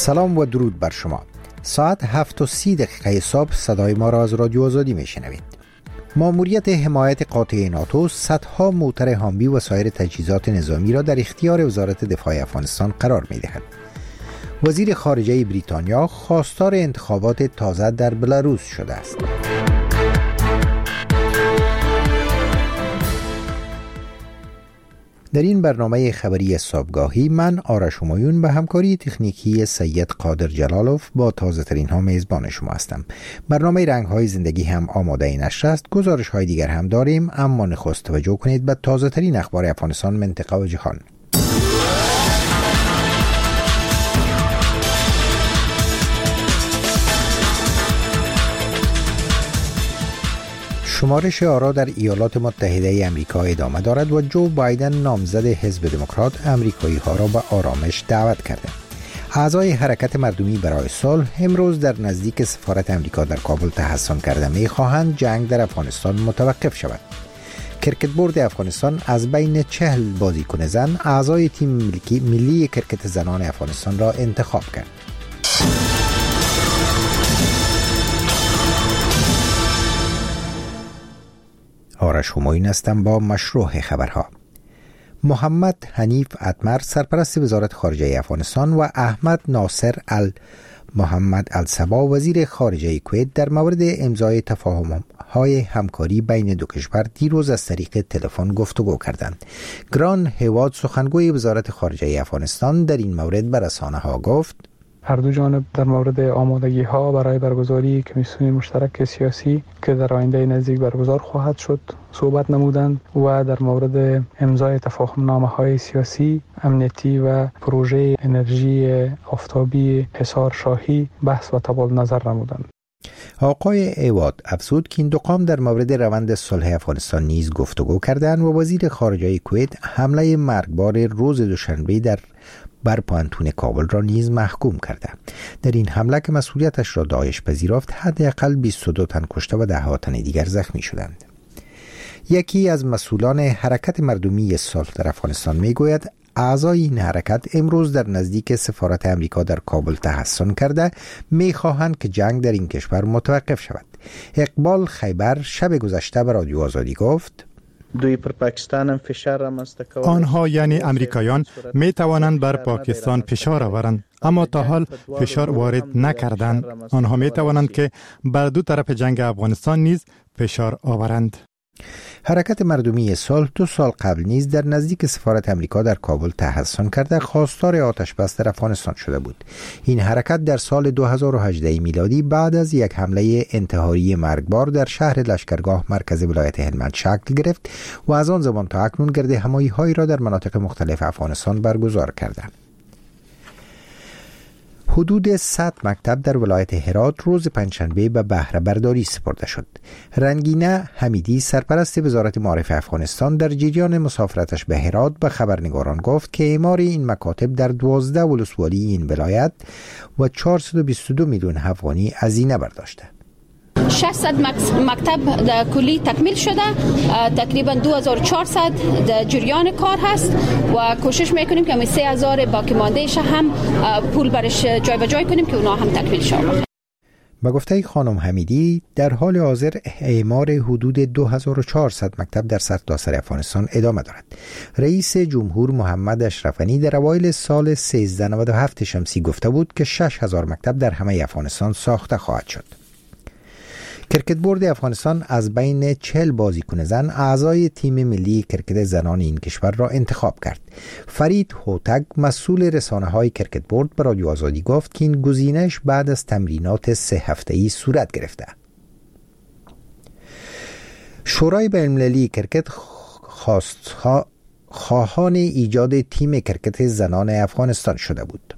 سلام و درود بر شما. ساعت 7:30 صبح صدای ما را از رادیو آزادی میشنوید. ماموریت حمایت قاطع ناتو صدها موتر هامبی و سایر تجهیزات نظامی را در اختیار وزارت دفاع افغانستان قرار می‌دهد. وزیر خارجه بریتانیا خواستار انتخابات تازه در بلاروس شده است. در این برنامه خبری صبحگاهی من آرش همایون به همکاری تکنیکی سید قادر جلالوف با تازه ترین ها میزبان شما هستم. برنامه رنگ های زندگی هم آماده این نشر است. گزارش های دیگر هم داریم، اما نخست توجه کنید به تازه ترین اخبار افغانستان، منطقه و جهان. شمارش آرا در ایالات متحده آمریکا ادامه دارد و جو بایدن نامزد حزب دموکرات آمریکایی ها را به آرامش دعوت کرده. اعضای حرکت مردمی برای صلح امروز در نزدیک سفارت آمریکا در کابل تحصن کرده می‌خواهند جنگ در افغانستان متوقف شود. کرکت بورد افغانستان از بین 40 بازیکن زن اعضای تیم ملی کرکت زنان افغانستان را انتخاب کرد. آرش همایون هستم با مشروع خبرها. محمد حنیف اتمر سرپرست وزارت خارجه افغانستان و احمد ناصر محمد الصبا وزیر خارجه کویت در مورد امضای تفاهم‌های همکاری بین دو کشور دیروز از طریق تلفن گفتگو کردند. گران هیواد سخنگوی وزارت خارجه افغانستان در این مورد به رسانه‌ها گفت: هر دو جانب در مورد آمادگی‌ها برای برگزاری کمیسیون مشترک سیاسی که در آینده نزدیک برگزار خواهد شد صحبت نمودند و در مورد امضای تفاهم‌نامه‌های سیاسی، امنیتی و پروژه انرژی آفتابی حصار شاهی بحث و تبادل نظر نمودند. آقای ایواد افزود که این دو قوم در مورد روند صلح افغانستان نیز گفتگو کردند و وزیر خارجه کویت حمله مرگبار روز دوشنبه بر پانتون کابل را نیز محکوم کرده. در این حمله که مسئولیتش را داعش پذیرفت، حداقل 22 تن کشته و ده‌ها تن دیگر زخمی شدند. یکی از مسئولان حرکت مردمی صلح در افغانستان میگوید اعضای این حرکت امروز در نزدیک سفارت امریکا در کابل تحصن کرده میخواهند که جنگ در این کشور متوقف شود. اقبال خیبر شب گذشته به رادیو آزادی گفت: آنها یعنی امریکایان می توانند بر پاکستان فشار آورند، اما تا حال فشار وارد نکردند. آنها می توانند که بر دو طرف جنگ افغانستان نیز فشار آورند. حرکت مردمی صلح 2 سال قبل نیز در نزدیک سفارت امریکا در کابل تحصن کرده خواستار آتش بس در افغانستان شده بود. این حرکت در سال 2018 میلادی بعد از یک حمله انتحاری مرگبار در شهر لشکرگاه مرکز ولایت هلمند شکل گرفت و از آن زمان تا اکنون گرد همایی‌هایی را در مناطق مختلف افغانستان برگزار کرده. حدود 100 مکتب در ولایت هرات روز پنجشنبه به بهره برداری سپرده شد. رنگینه حمیدی سرپرست وزارت معارف افغانستان در جریان مسافرتش به هرات به خبرنگاران گفت که اعمار این مکاتب در 12 ولسوالی این ولایت و 422 میلیون افغانی هزینه برداشته. 600 مکتب در کلی تکمیل شده، تقریبا 2400 در جریان کار هست و کوشش میکنیم که 3000 باقی ماندهش هم پول برش جای به جای کنیم که اونا هم تکمیل شود. با گفته خانم حمیدی در حال حاضر اعمار حدود 2400 مکتب در سرتاسر افغانستان ادامه دارد. رئیس جمهور محمد اشرف غنی در اوایل سال 1397 شمسی گفته بود که 6000 مکتب در همه افغانستان ساخته خواهد شد. کرکت بورد افغانستان از بین 40 بازیکن زن اعضای تیم ملی کرکت زنان این کشور را انتخاب کرد. فرید هوتک مسئول رسانه‌های کرکت بورد به رادیو آزادی گفت که این گزینش بعد از تمرینات 3 هفته‌ای صورت گرفته. شورای بین‌المللی کرکت خواهان ایجاد تیم کرکت زنان افغانستان شده بود.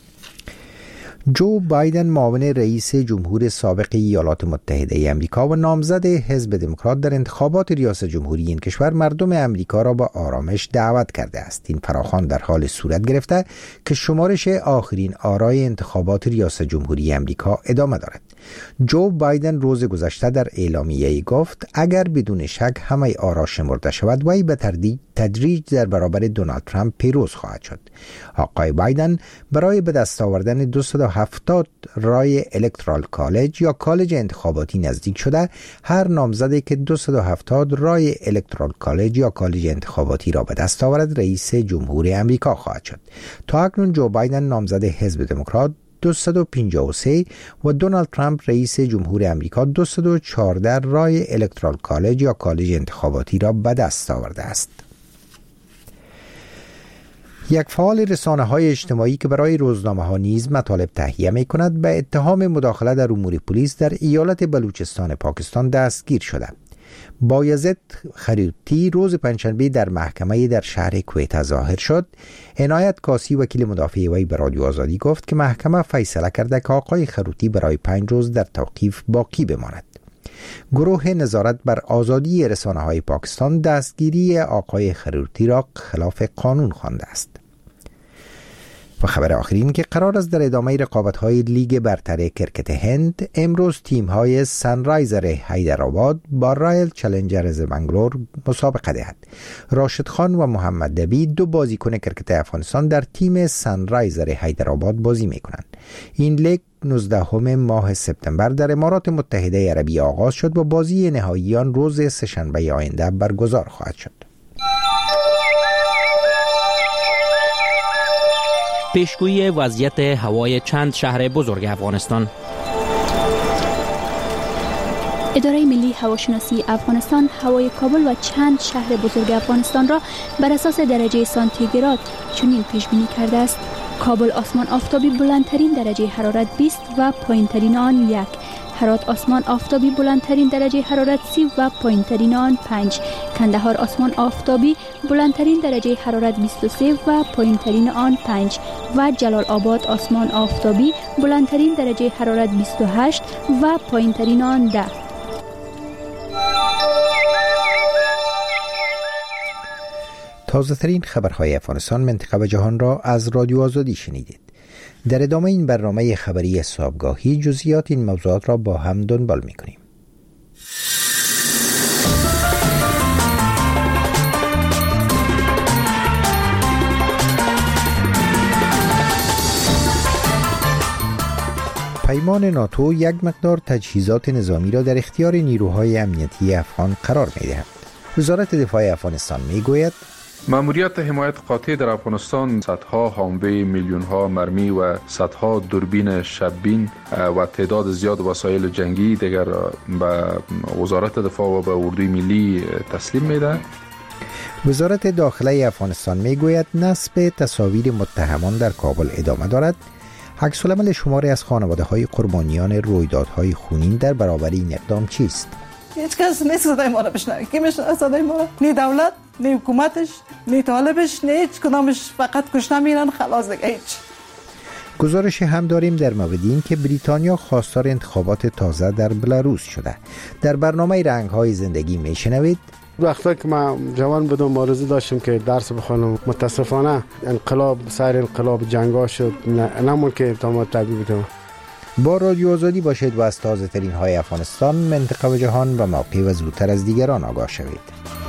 جو بایدن معاون رئیس جمهور سابق ایالات متحده آمریکا و نامزد حزب دموکرات در انتخابات ریاست جمهوری این کشور مردم آمریکا را به آرامش دعوت کرده است. این فراخوان در حال صورت گرفته که شمارش آخرین آرای انتخابات ریاست جمهوری آمریکا ادامه دارد. جو بایدن روز گذشته در اعلامیه‌ای گفت اگر بدون شک همه آرا شمرده شود وی به تدریج در برابر دونالد ترامپ پیروز خواهد شد. آقای بایدن برای به دست آوردن 270 رای الکترال کالج یا کالج انتخاباتی نزدیک شده. هر نامزدی که 270 رای الکترال کالج یا کالج انتخاباتی را به دست آورد رئیس جمهور امریکا خواهد شد. تا اکنون جو بایدن نامزد حزب دموکرات 253 و دونالد ترامپ رئیس جمهور امریکا 214 رای الکترال کالج یا کالج انتخاباتی را به دست آورده است. یک فعال رسانه‌های اجتماعی که برای روزنامه‌ها نیز مطالب تهیه می‌کند به اتهام مداخله در امور پلیس در ایالت بلوچستان پاکستان دستگیر شده. بایزید خریوتی روز پنجشنبه در محکمه در شهر کویت ظاهر شد. عنایت کاسی وکیل مدافع وی به رادیو آزادی گفت که محکمه فیصله کرده که آقای خروتی برای 5 روز در توقیف باقی بماند. گروه نظارت بر آزادی رسانه‌های پاکستان دستگیری آقای خروتی را خلاف قانون خوانده است. و خبر آخرین که قرار است در ادامه رقابت‌های لیگ برتر کرکت هند امروز تیم‌های سنرایزر حیدرآباد با رایل چالنجرز بنگلور مسابقه دهد. راشد خان و محمد نبی دو بازیکن کرکت افغانستان در تیم سنرایزر حیدرآباد بازی می‌کنند. این لیگ 19 ماه سپتامبر در امارات متحده عربی آغاز شد و بازی نهایی آن روز سه‌شنبه آینده برگزار خواهد شد. پیشگویی وضعیت هوای چند شهر بزرگ افغانستان. اداره ملی هواشناسی افغانستان هوای کابل و چند شهر بزرگ افغانستان را بر اساس درجه سانتیگراد چنین پیش بینی کرده است: کابل آسمان آفتابی بلندترین درجه حرارت 20 و پایینترین آن 1. هرات آسمان آفتابی بلندترین درجه حرارت 30 و پایینترین آن 5. کندهار آسمان آفتابی بلندترین درجه حرارت 23 و پایینترین آن 5 و جلال آباد آسمان آفتابی بلندترین درجه حرارت 28 و پایینترین آن 10. تازه ترین خبرهای افغانستان، منطقه و جهان را از رادیو آزادی شنیدید. در ادامه این برنامه خبری صبحگاهی جزئیات این موضوعات را با هم دنبال می‌کنیم. پیمان ناتو یک مقدار تجهیزات نظامی را در اختیار نیروهای امنیتی افغان قرار می‌دهد. وزارت دفاع افغانستان می‌گوید ماموریت حمایت قاطع در افغانستان صدها هاموی، میلیون‌ها مرمی و صدها دوربین شب‌بین و تعداد زیاد وسایل جنگی دیگر به وزارت دفاع و به اردوی ملی تسلیم می‌دهد. وزارت داخله افغانستان می‌گوید نصب تصاویر متهمان در کابل ادامه دارد. عکس‌العمل شماری از خانواده‌های قربانیان رویدادهای خونین در برابر این اقدام چیست؟ هیچ کس نیست صدای ما را بشنوه. کی میشنوه صدای ما را؟ نه دولت، نه حکومتش، نه طالبش، نه هیچ کدامش. فقط کشته میرن، خلاص دیگه هیچ. گزارش هم داریم در مورد این که بریتانیا خواستار انتخابات تازه در بلاروس شده. در برنامه رنگ‌های زندگی میشنوید وقتی که ما جوان بودم آرزو داشتم که درس بخونم. متاسفانه انقلاب سایر انقلاب جنگا شد، نمون که تا طبیعی بودم. با رادیو آزادی باشید و از تازه ترین های افغانستان، منطقه و جهان و موقع و زودتر از دیگران آگاه شوید.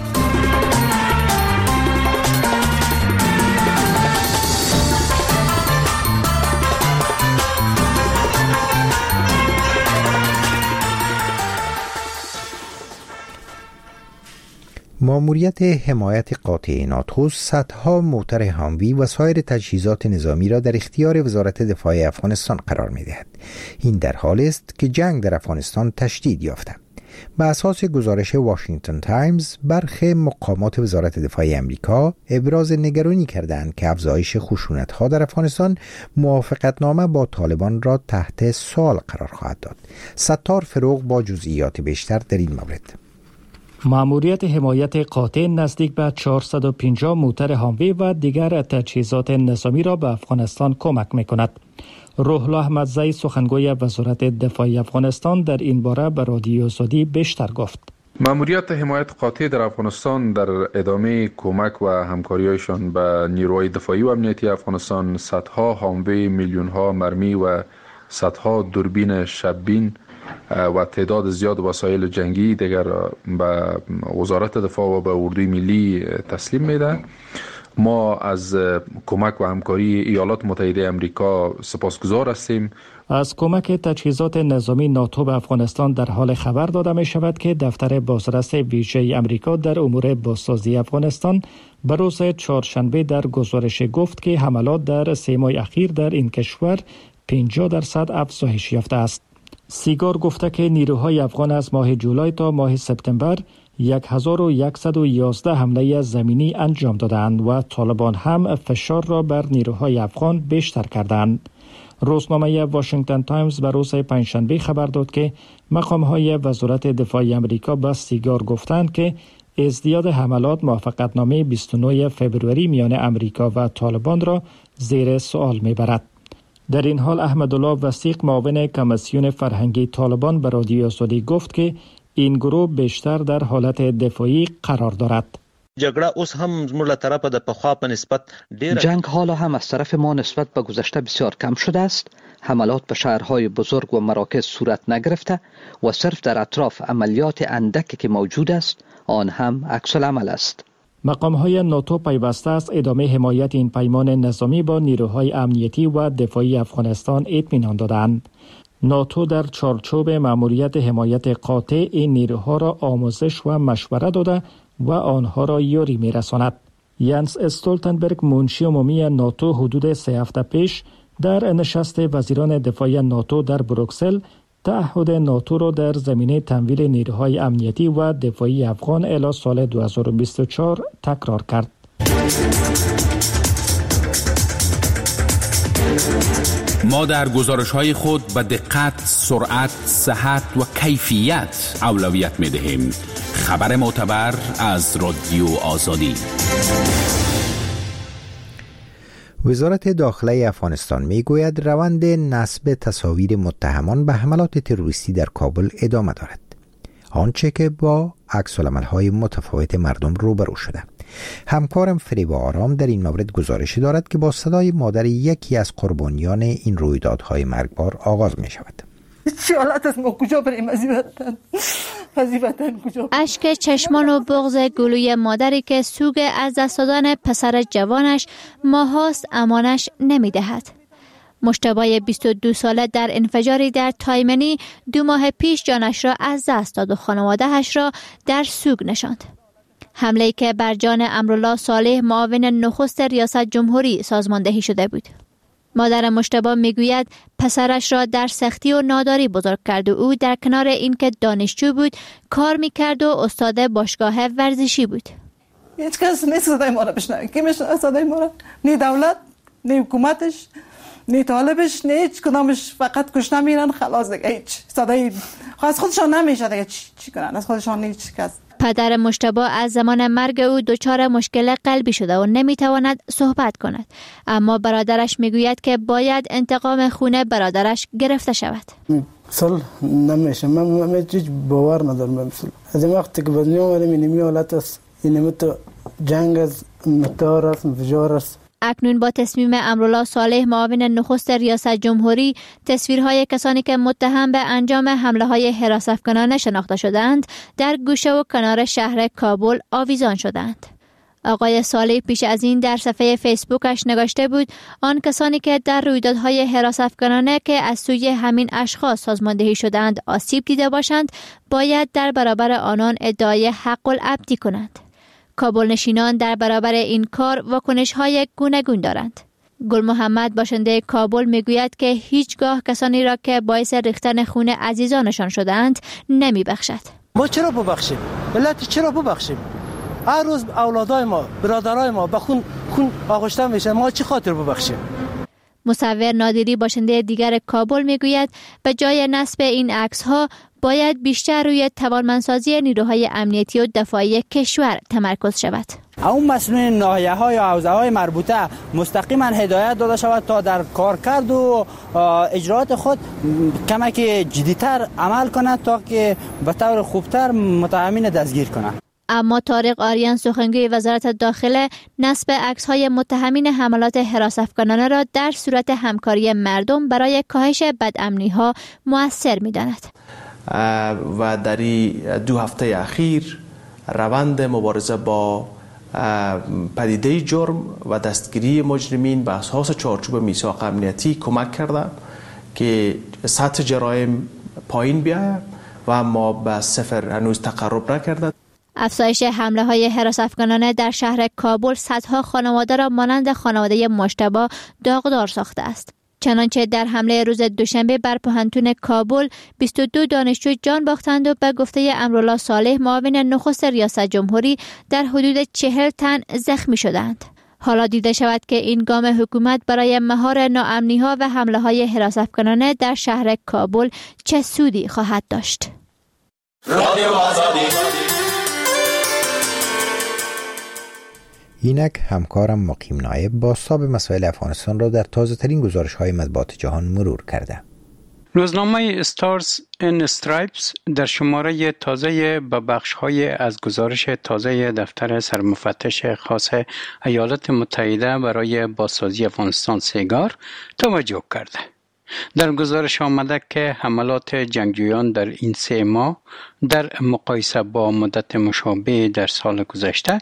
ماموریت حمایت قاطع ناتو صدها موتر هاموی و سایر تجهیزات نظامی را در اختیار وزارت دفاع افغانستان قرار می‌دهد. این در حالی است که جنگ در افغانستان تشدید یافته. به اساس گزارش واشنگتن تایمز، برخی مقامات وزارت دفاع امریکا ابراز نگرانی کردند که افزایش خشونت‌ها در افغانستان موافقتنامه با طالبان را تحت سوال قرار خواهد داد. ستار فروغ با جزئیات بیشتر در این مورد. ماموریت حمایت قاطع نزدیک به 450 موتر هاموی و دیگر تجهیزات نظامی را به افغانستان کمک می‌کند. روح الله احمدزی سخنگوی وزارت دفاع افغانستان در این باره به رادیو آزادی بیشتر گفت. ماموریت حمایت قاطع در افغانستان در ادامه کمک و همکاری‌هایشان به نیروهای دفاعی و امنیتی افغانستان صدها هاموی، میلیون‌ها مرمی و صدها دوربین شب‌بین و تعداد زیاد وسایل جنگی دیگر به وزارت دفاع و به اردوی ملی تسلیم میده. ما از کمک و همکاری ایالات متحده آمریکا سپاسگزار هستیم. از کمک تجهیزات نظامی ناتو به افغانستان در حال خبر داده می شود که دفتر بازرس ویژه آمریکا در امور بازسازی افغانستان به روز چهارشنبه در گزارش گفت که حملات در 3 ماه اخیر در این کشور 50% افزایش یافته است. سیگار گفته که نیروهای افغان از ماه جولای تا ماه سپتامبر 1111 حمله زمینی انجام دادند و طالبان هم فشار را بر نیروهای افغان بیشتر کردند. روزنامه واشنگتن تایمز به روز پنجشنبه خبر داد که مقام‌های وزارت دفاع آمریکا به سیگار گفتند که ازدیاد حملات موافقتنامه 29 فوریه میان آمریکا و طالبان را زیر سوال میبرد. در این حال احمدالله وثیق معاون کمیسیون فرهنگی طالبان به رادیو آزادی گفت که این گروه بیشتر در حالت دفاعی قرار دارد. جنگ حالا هم از طرف ما نسبت به گذشته بسیار کم شده است. حملات به شهرهای بزرگ و مراکز صورت نگرفته و صرف در اطراف عملیات اندکی که موجود است آن هم عکس العمل است. مقام‌های ناتو پیوسته است ادامه حمایت این پیمان نظامی با نیروهای امنیتی و دفاعی افغانستان اطمینان دادند. ناتو در چارچوب مأموریت حمایت قاطع این نیروها را آموزش و مشوره داده و آنها را یاری می‌رساند. ینس استولتنبرگ منشی عمومی ناتو حدود 3 هفته پیش در نشست وزیران دفاع ناتو در بروکسل تعهد ناتو را در زمینه تمویل نیروهای امنیتی و دفاعی افغان الی سال 2024 تکرار کرد. ما در گزارش‌های خود به دقت، سرعت، صحت و کیفیت اولویت می‌دهیم. خبر معتبر از رادیو آزادی. وزارت داخله افغانستان میگوید روند نصب تصاویر متهمان به حملات تروریستی در کابل ادامه دارد، آنچه که با عکس‌العمل‌های متفاوت مردم روبرو شده. همکارم فریبا آرام در این مورد گزارش دارد که با صدای مادر یکی از قربانیان این رویدادهای مرگبار آغاز می شود. اشک چشمان و بغض گلوی مادری که سوگ از دست دادن پسر جوانش ماهاست امانش نمی دهد. مشتبه 22 ساله در انفجاری در تایمنی 2 ماه پیش جانش را از دست داد و خانواده‌اش را در سوگ نشاند. حمله‌ای که بر جان امرالله صالح معاون نخست ریاست جمهوری سازماندهی شده بود. مادر مشتبه میگوید پسرش را در سختی و ناداری بزرگ کرد و او در کنار اینکه دانشجو بود کار میکرد و استاد باشگاه ورزشی بود. هیچ کس نیست صدای ما را بشنوه. کی میشنوه صدای ما را؟ نه دولت، نه حکومتش، نه طالبش، نه هیچ کدامش. فقط کشته میرن خلاص دیگه. هیچ صدای از خودشان نمیشه دیگه. چی کنن؟ از خودشان هیچ کس. پدر مشتبه از زمان مرگ او دچار مشکل قلبی شده و نمیتواند صحبت کند، اما برادرش میگوید که باید انتقام خون برادرش گرفته شود. صلح نمیشه. من هیچ باور ندارم به صلح. از وقتی که بدنی اومدم این حالت است، این جنگ است، متار است، انفجار است. اکنون با تصمیم امرالله صالح معاون نخست ریاست جمهوری تصویرهای کسانی که متهم به انجام حمله‌های حراست‌افکنانه شناخته شدند در گوشه و کنار شهر کابل آویزان شدند. آقای صالح پیش از این در صفحه فیسبوکش نگاشته بود آن کسانی که در رویدادهای حراست‌افکنانه که از سوی همین اشخاص سازماندهی شدند آسیب دیده باشند باید در برابر آنان ادعای حق العبدی کنند. کابل نشینان در برابر این کار واکنش‌های گوناگون دارند. گل محمد باشنده کابل میگوید که هیچگاه کسانی را که باعث ریختن خون عزیزانشان شدند نمیبخشد. ما چرا ببخشیم؟ ملت چرا ببخشیم؟ هر روز اولادای ما، برادرای ما به خون آغشته میشه، ما چی خاطر ببخشیم؟ مصور نادری باشنده دیگر کابل میگوید به جای نصب این عکس‌ها باید بیشتر روی توانمندسازی نیروهای امنیتی و دفاعی کشور تمرکز شود. اون مسئولین ناحیه‌ها یا حوزه‌های مربوطه مستقیما هدایت داده شود تا در کارکرد و اجرات خود کمک جدی‌تر عمل کنند تا که به طور خوبتر متهمین دستگیر کنند. اما طارق آریان سخنگوی وزارت داخله نصب عکس‌های متهمین حملات حراست‌افکنانه را در صورت همکاری مردم برای کاهش بدامنی‌ها مؤثر می‌داند. و در 2 هفته اخیر روند مبارزه با پدیده جرم و دستگیری مجرمین به اساس چارچوب میثاق امنیتی کمک کرده که سطح جرایم پایین بیاید و ما به صفر هنوز تقرب نکرده. افزایش حمله‌های حراست‌افکنانه در شهر کابل صدها خانواده را مانند خانواده مجتبی داغدار ساخته است. چنانچه در حمله روز دوشنبه بر پوهنتون کابل 22 دانشجو جان باختند و به گفته امرالله صالح معاون نخست ریاست جمهوری در حدود 40 تن زخمی شدند. حالا دیده شود که این گام حکومت برای مهار ناامنی‌ها و حمله‌های حراست‌افکنانه در شهر کابل چه سودی خواهد داشت. اینک همکارم مقیم نایب بازتاب مسائل افغانستان را در تازه‌ترین گزارش‌های مطبوعات جهان مرور کرده. روزنامه استارز این استرایپس در شماره تازه به بخش‌های از گزارش تازه دفتر سرمفتش خاص ایالات متحده برای بازسازی افغانستان سیگار توجه کرده. در گزارش آمده که حملات جنگجویان در این 3 ماه در مقایسه با مدت مشابه در سال گذشته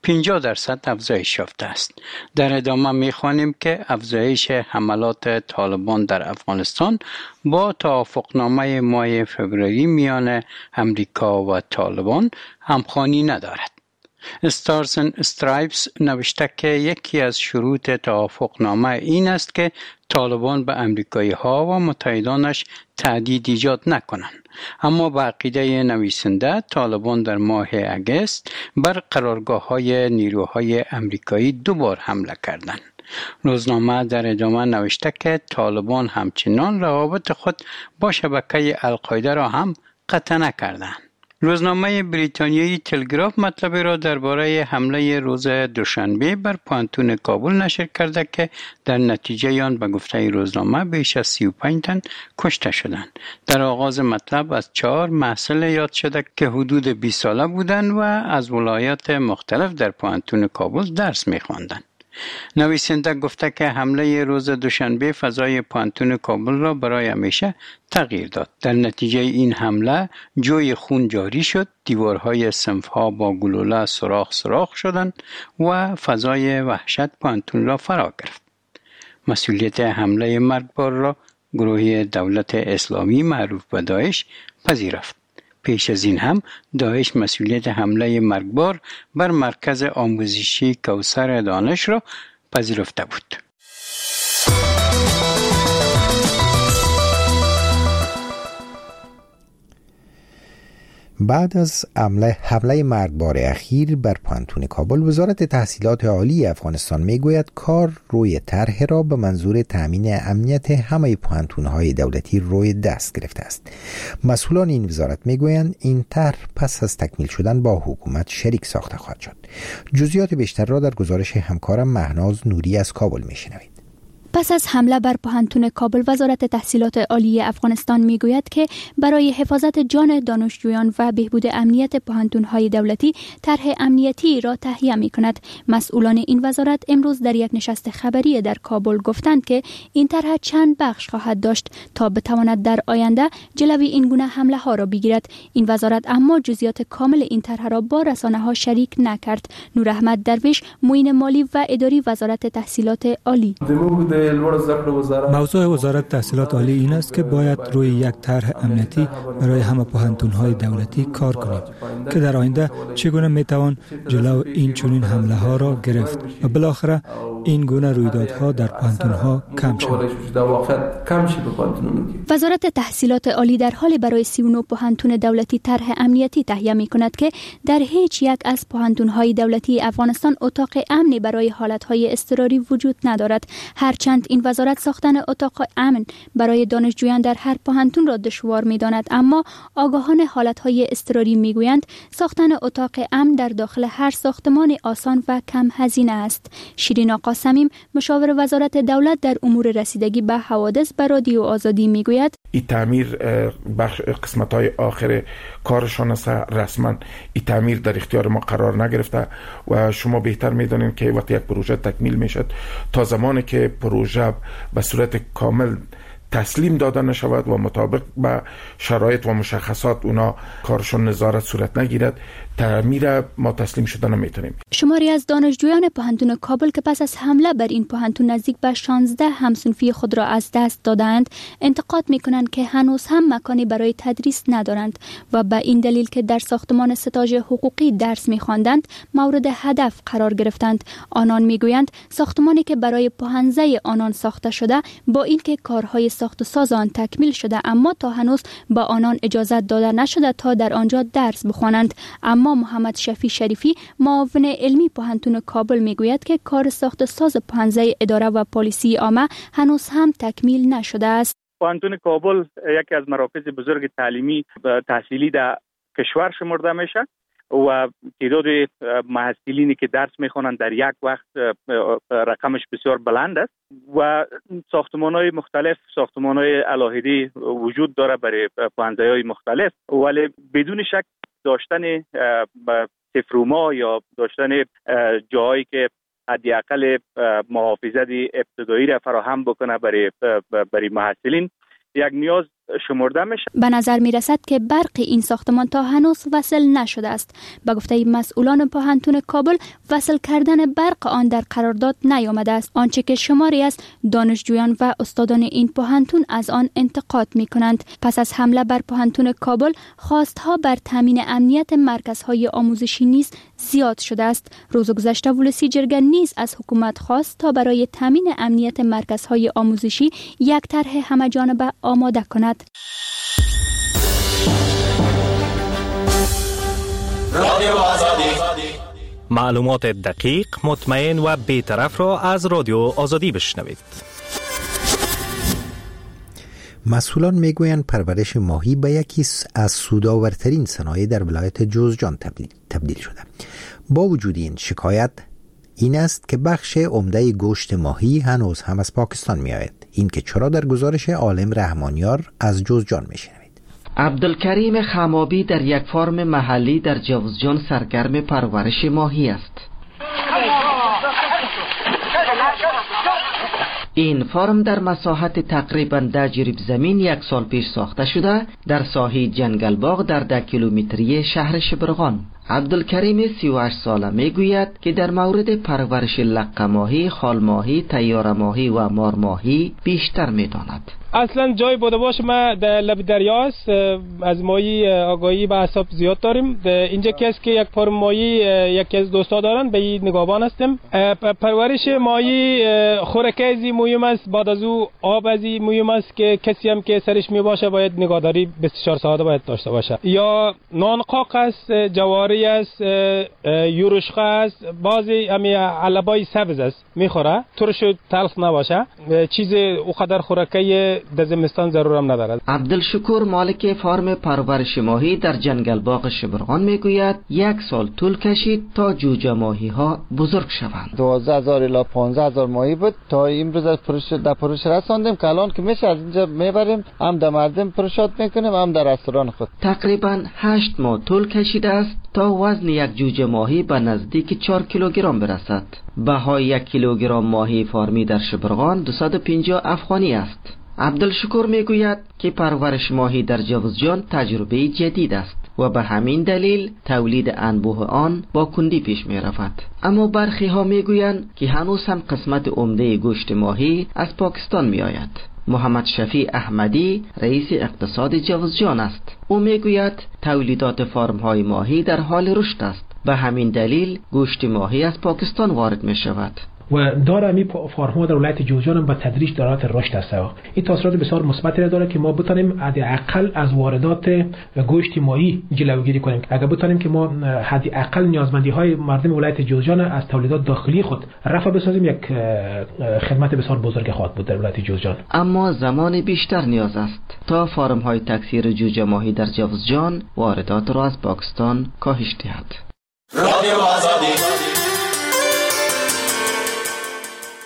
50% افزایش یافته است. در ادامه می‌خوانیم که افزایش حملات طالبان در افغانستان با توافقنامه ماه فوریه میان امریکا و طالبان همخوانی ندارد. استارز اند استرایپس نوشته که یکی از شروط توافقنامه این است که طالبان به امریکایی ها و متحدانش تهدید ایجاد نکنند. اما به عقیده نویسنده طالبان در ماه اگست بر قرارگاه های نیروهای امریکایی 2 بار حمله کردند. روزنامه در ادامه نوشته که طالبان همچنان روابط خود با شبکه القاعده را هم قطع نکردند. روزنامه بریتانیایی تلگراف مطلب را درباره حمله روز دوشنبه بر پوهنتون کابل نشر کرده که در نتیجه آن به گفته روزنامه بیش از 35 تن کشته شدند. در آغاز مطلب از 4 محصل یاد شده که حدود 20 ساله بودند و از ولایات مختلف در پوهنتون کابل درس می‌خواندند. نویسنده گفته که حمله روز دوشنبه فضای پوهنتون کابل را برای همیشه تغییر داد. در نتیجه این حمله جوی خون جاری شد، دیوارهای صنف‌ها با گلوله سوراخ شدند و فضای وحشت پوهنتون را فرا گرفت. مسئولیت حمله مرگبار را گروه دولت اسلامی معروف به داعش پذیرفت. پیش از این هم داعش مسئولیت حمله مرگبار بر مرکز آموزشی کوثر دانش را پذیرفته بود. بعد از حمله مرگبار اخیر بر پوهنتون کابل، وزارت تحصیلات عالی افغانستان میگوید کار روی طرح را به منظور تامین امنیت همه پوهنتون‌های دولتی روی دست گرفته است. مسئولان این وزارت میگویند این طرح پس از تکمیل شدن با حکومت شریک ساخته خواهد شد. جزئیات بیشتر را در گزارش همکارم مهناز نوری از کابل میشنوید. پس از حمله بر پوهنتون کابل، وزارت تحصیلات عالی افغانستان میگوید که برای حفاظت جان دانشجویان و بهبود امنیت پوهنتون‌های دولتی طرح امنیتی را تهیه می‌کند. مسئولان این وزارت امروز در یک نشست خبری در کابل گفتند که این طرح چند بخش خواهد داشت تا بتواند در آینده جلوی این گونه حمله‌ها را بگیرد. این وزارت اما جزئیات کامل این طرح را با رسانه‌ها شریک نکرد. نور احمد درویش، معین مالی و اداری وزارت تحصیلات عالی: موضوع وزارت تحصیلات عالی این است که باید روی یک طرح امنیتی برای همه پوهنتون‌های دولتی کار کنیم که در آینده چگونه میتوان جلو این چنین حمله ها را گرفت و بالاخره این گونه رویدادها در پوهنتون‌ها کم شود. وزارت تحصیلات عالی در حال برای 39 پوهنتون دولتی طرح امنیتی تهیه می‌کند که در هیچ یک از پوهنتون‌های دولتی افغانستان اتاق امنی برای حالت‌های اضطراری وجود ندارد. هرچند این وزارت ساختن اتاق امن برای دانشجویان در هر پوهنتون را دشوار می‌داند، اما آگاهان حالت‌های اضطراری می‌گویند ساختن اتاق امن در داخل هر ساختمان آسان و کم هزینه است. شیرین آقا صمیم مشاور وزارت دولت در امور رسیدگی به حوادث به رادیو آزادی میگوید این تعمیر بخش قسمت‌های آخر کارشان است. رسما این تعمیر در اختیار ما قرار نگرفته و شما بهتر میدونید که وقتی یک پروژه تکمیل میشد تا زمانی که پروژه به صورت کامل تسلیم داده نشود و مطابق به شرایط و مشخصات اونا کارشون نظارت صورت نگیرد، تعمیر ما تسلیم شده نمیتونیم. شماری از دانشجویان پوهنتون کابل که پس از حمله بر این پوهنتون نزدیک به 16 همصنفی خود را از دست دادند انتقاد میکنند که هنوز هم مکانی برای تدریس ندارند و به این دلیل که در ساختمان ستاژ حقوقی درس میخواندند مورد هدف قرار گرفتند. آنان میگویند ساختمانی که برای پوهنځی آنان ساخته شده با اینکه کارهای ساخت و ساز آن تکمیل شده اما تا هنوز با آنان اجازه داده نشده تا در آنجا درس بخوانند. اما محمد شفیع شریفی معاون علمی پوهنتون کابل میگوید که کار ساخت ساز پوهنځی اداره و پلیسی عامه هنوز هم تکمیل نشده است. پوهنتون کابل یکی از مراکز بزرگ تعلیمی و تحصیلی در کشور شمرده میشه و تعداد محصلینی که درس میخوانند در یک وقت رقمش بسیار بلند است و ساختمان‌های مختلف، ساختمان‌های علاهدی وجود داره برای پوهنځی‌های مختلف، ولی بدون شک داشتن سفروما یا داشتن جایی که حداقل محافظت ابتدایی را فراهم بکنه برای محصلین یک نیاز شمرده میشه. به نظر می رسد که برق این ساختمان تا هنوز وصل نشده است. به گفته مسئولان پوهنتون کابل وصل کردن برق آن در قرارداد نیامده است، آنچه که شماری از دانشجویان و استادان این پوهنتون از آن انتقاد می کنند. پس از حمله بر پوهنتون کابل خواستها بر تامین امنیت مرکزهای آموزشی نیز زیاد شده است. روز گذشته ولسی جرگه نیز از حکومت خواست تا برای تامین امنیت مرکزهای آموزشی یک طرح همه‌جانبه آماده کند. رادیو آزادی، معلومات دقیق، مطمئن و بی‌طرف را از رادیو آزادی بشنوید. مسئولان میگویند پرورش ماهی به یکی از سودآورترین صنایع در ولایت جوزجان تبدیل شده. با وجود این شکایت این است که بخش عمده گوشت ماهی هنوز هم از پاکستان می آید. این که چرا در گزارش عالم رحمانیار از جوزجان میشنوید. عبدالکریم خمابی در یک فارم محلی در جوزجان سرگرم پرورش ماهی است. این فارم در مساحت تقریباً 10 جریب زمین 1 سال پیش ساخته شده در ساحه جنگلباغ در 10 کیلومتری شهر شبرغان. عبدالکریم 38 ساله میگوید که در مورد پرورش لقه ماهی، خال ماهی، تیاره ماهی و مار ماهی بیشتر میداند. اصلا جای بوده باشه ما در لب دریاست، از ماهی آگاهی به حساب زیاد داریم. اینجا کسی که یک فارم ماهی یکی از دوستا دارن به این نگاهبان هستیم. پرورش ماهی خوراک ازی مهم است، بعد از او آب ازی مهم است که کسی هم که سرش می باشه باید نگاهداری 24 ساعته باید داشته باشه. یا نانقاق است، جواری است، یورشقه است، بعضی همی علبای سبز است میخوره، ترش تلخ نباشه، چیز اونقدر خوراکی در زمستان ضرورم ندارد. عبدالشکور مالک فارم پرورش ماهی در جنگل باغ شبرغان میگوید 1 سال طول کشید تا جوجه ماهی ها بزرگ شوند. 12,000 الی 15,000 ماهی بود تا امروز از پروش رساندیم که الان که میشه از اینجا میبریم، هم در مردم پروشات میکنیم هم در رستوران خود. تقریبا 8 ماه طول کشیده است تا وزن یک جوجه ماهی به نزدیک 4 کیلوگرم برسد. بهای 1 کیلوگرم ماهی فارمی در شبرغان 250 افغانی است. عبدالشکور میگوید که پرورش ماهی در جوزجان تجربه جدید است و به همین دلیل تولید انبوه آن با کندی پیش می رود. اما برخی ها میگویند که هنوز هم قسمت عمده گوشت ماهی از پاکستان می آید. محمد شفیع احمدی رئیس اقتصاد جوزجان است. او میگوید تولیدات فارم های ماهی در حال رشد است. به همین دلیل گوشت ماهی از پاکستان وارد می شود. و داره می فارم‌ها در ولایت جوزجان به تدریج در حالت رشد است. این تاثیرات بسیار مثبتی داره که ما بتونیم حداقل از واردات گوشت ماهی جلوگیری کنیم. اگر بتونیم که ما حداقل نیازمندی‌های مردم ولایت جوزجان از تولیدات داخلی خود رفع بسازیم، یک خدمت بسیار بزرگ خواهد بود در ولایت جوزجان. اما زمان بیشتر نیاز است تا فارم‌های تکثیر جوجه ماهی در جوزجان واردات را از پاکستان کاهش دهد. رادیو آزادی،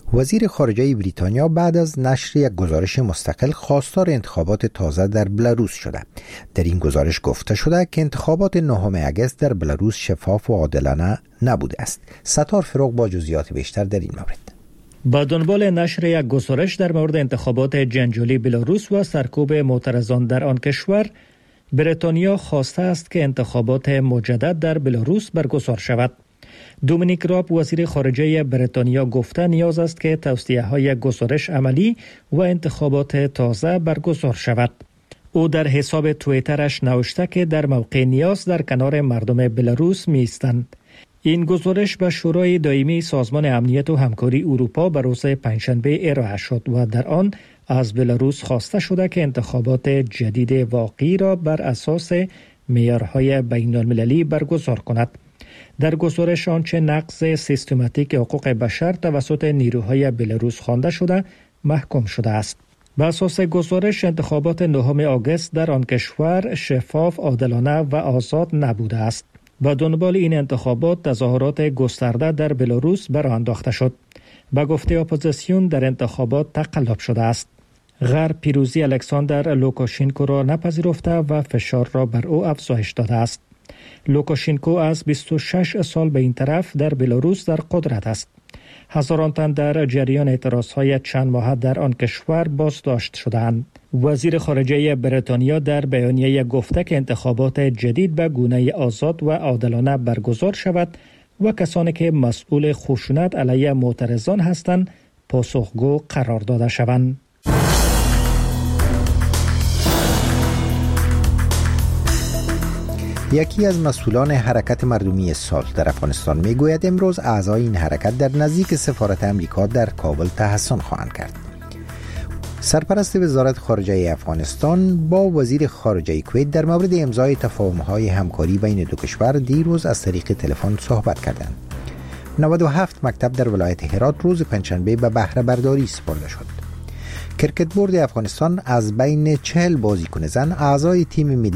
وزیر خارجه بریتانیا بعد از نشر یک گزارش مستقل خواستار انتخابات تازه در بلاروس شده. در این گزارش گفته شده که انتخابات 9 اگست در بلاروس شفاف و عادلانه نبوده است. ستار فروغ با جزئیات بیشتر در این مورد. با دنبال نشر یک گزارش در مورد انتخابات جنجالی بلاروس و سرکوب معترضان در آن کشور، بریتانیا خواسته است که انتخابات مجدد در بلاروس برگزار شود. دومینیک راب وزیر خارجه بریتانیا گفته نیاز است که توصیه‌های گزارش عملی و انتخابات تازه برگزار شود. او در حساب توییترش نوشته که در موقع نیاز در کنار مردم بلاروس می‌ایستند. این گزارش به شورای دائمی سازمان امنیت و همکاری اروپا به روز پنجشنبه ارائه شد و در آن از بلاروس خواسته شده که انتخابات جدید واقعی را بر اساس معیارهای بین‌المللی برگزار کند. در گزارش آنچه نقض سیستماتیک حقوق بشر توسط نیروهای بلاروس خوانده شده محکوم شده است. بر اساس گزارش انتخابات 9 آگوست در آن کشور شفاف، عادلانه و آزاد نبوده است. با دنبال این انتخابات تظاهرات گسترده در بلاروس برآ انداخته شد. به گفته اپوزیسیون در انتخابات تقلب شده است. غرب پیروزی الکساندر لوکاشنکو را نپذیرفته و فشار را بر او افزایش داده است. لوکاشنکو از 26 سال به این طرف در بلاروس در قدرت است. هزاران تن در جریان اعتراضهای چند ماه در آن کشور بازداشت شدند. وزیر خارجه بریتانیا در بیانیه گفته که انتخابات جدید به گونه آزاد و عادلانه برگزار شود و کسانی که مسئول خشونت علیه معترضان هستند پاسخگو قرار داده شوند. یکی از مسئولان حرکت مردمی سالت در افغانستان میگوید امروز اعضای این حرکت در نزدیک سفارت امریکا در کابل تحصن خواهند کرد. سرپرست وزارت خارجه افغانستان با وزیر خارجه کویت در مورد امضای تفاهم‌های همکاری بین دو کشور دیروز از طریق تلفن صحبت کردند. 97 مکتب در ولایت هرات روز پنجشنبه به بهره برداری سپرده شد. کرکت بورد افغانستان از بین 40 بازیکن زن اعضای تیم ملی